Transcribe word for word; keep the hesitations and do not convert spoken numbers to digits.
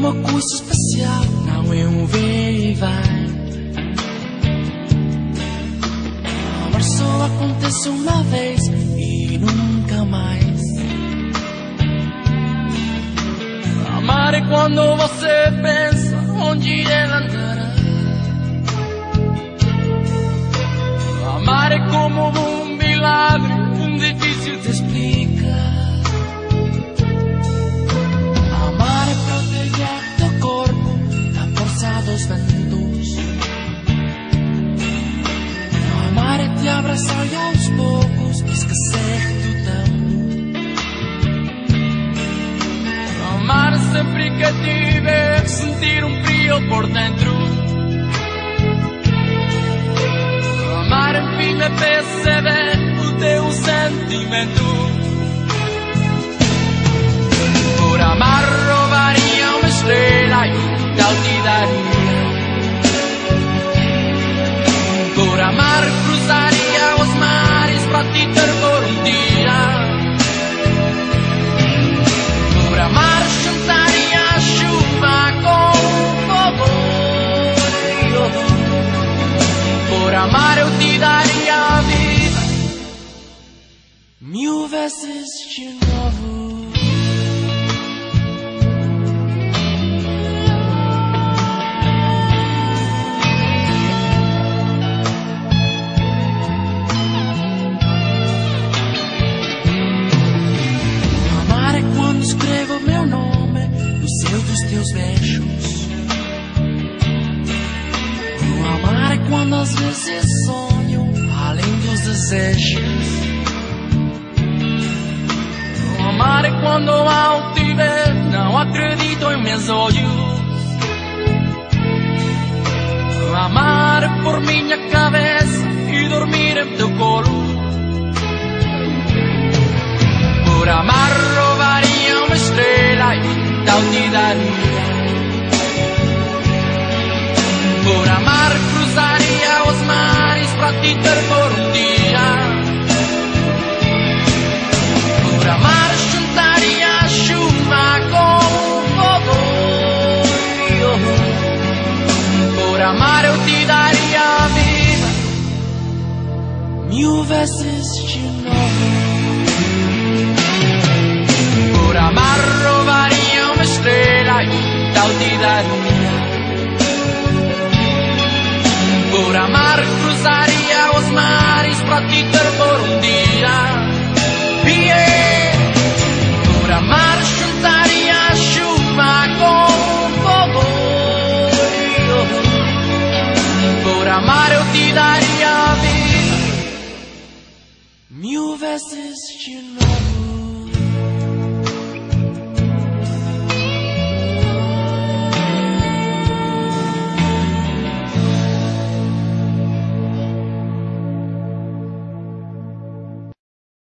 uma coisa especial, não é um vem e vai. Amar só acontece uma vez e nunca mais. Amar é quando você pensa onde ela andará. Amar é como um milagre, um difícil de explicar. Amar é proteger teu corpo da força dos ventos. Amar é te abraçar e aos poucos esquecer do tempo. Amar é sempre que te ver sentir um frio por dentro. Amar enfim é perceber o teu sentimento. Por amar roubaria uma estrela e tal te daria. Por amar cruzaria os mares para te ter por um dia. Por amar juntaria a chuva com o fogo. Por amar eu te daria a vida mil vezes de novo. Amar é quando escrevo meu nome no céu dos teus beijos. O amar é quando às vezes sonho além dos desejos. O amar é quando ao te ver não acredito em meus olhos. O amar é por minha cabeça e dormir em teu colo. Por amar roubaria uma estrela e tal te daria. Por amar cruzaria os mares para te ter por um dia. Por amar juntaria a chuva com o fogo. Por amar eu te daria a vida mil vezes de novo. Por amar roubaria uma estrela e tal te daria. Por amar cruzaria os mares para te ter por um dia. Yeah. Por amar juntaria a chuva com o fogo. Por amar eu te daria a vida mil vezes de novo.